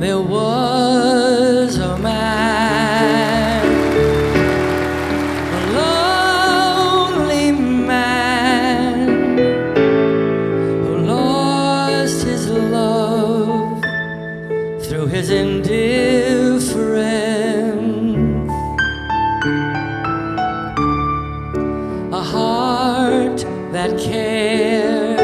There was a man, a lonely man, who lost his love through his indifference. A heart that cared,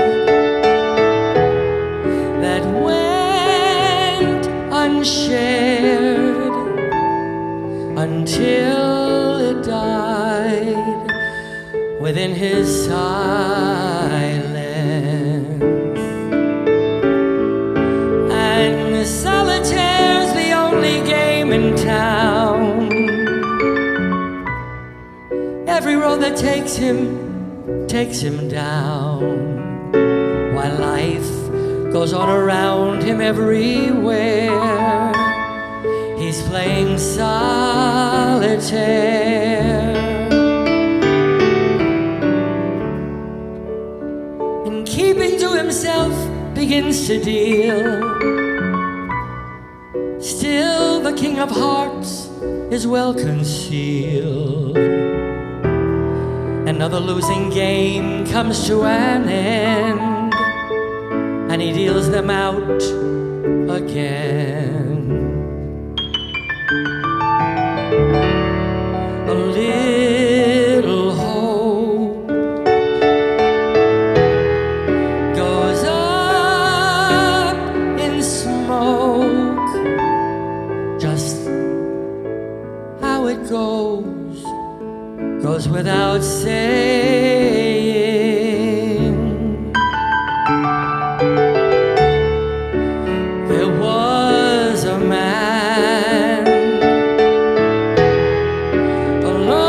that went unshared until it died within his silence. And solitaire's the only game in town. Every road that takes him down, while life goes on around him everywhere. He's playing solitaire, and keeping to himself begins to deal. Still the King of Hearts is well concealed. Another losing game comes to an end, and he deals them out again. A little hope goes up in smoke. Just how it goes without saying. There was a man, a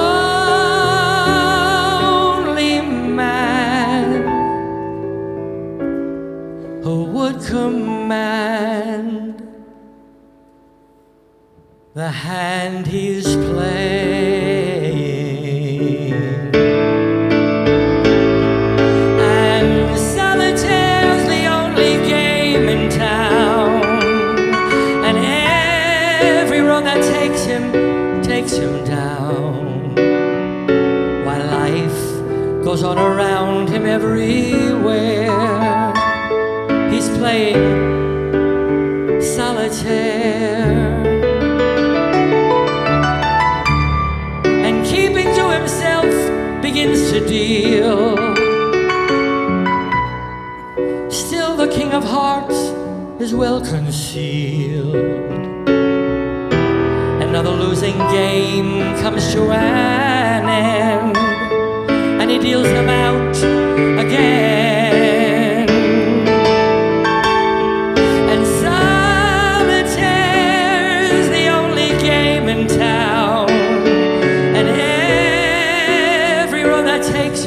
lonely man, who would command the hand he's playing. Takes him down, while life goes on around him everywhere. He's playing solitaire, and keeping to himself begins to deal. Still the King of Hearts is well concealed. Another losing game comes to an end, and he deals them out again. And solitaire's the only game in town, and every road that takes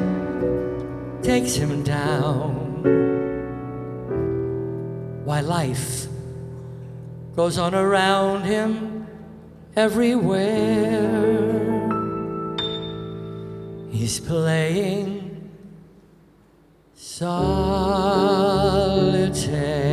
him down, while life goes on around him everywhere. He's playing solitaire.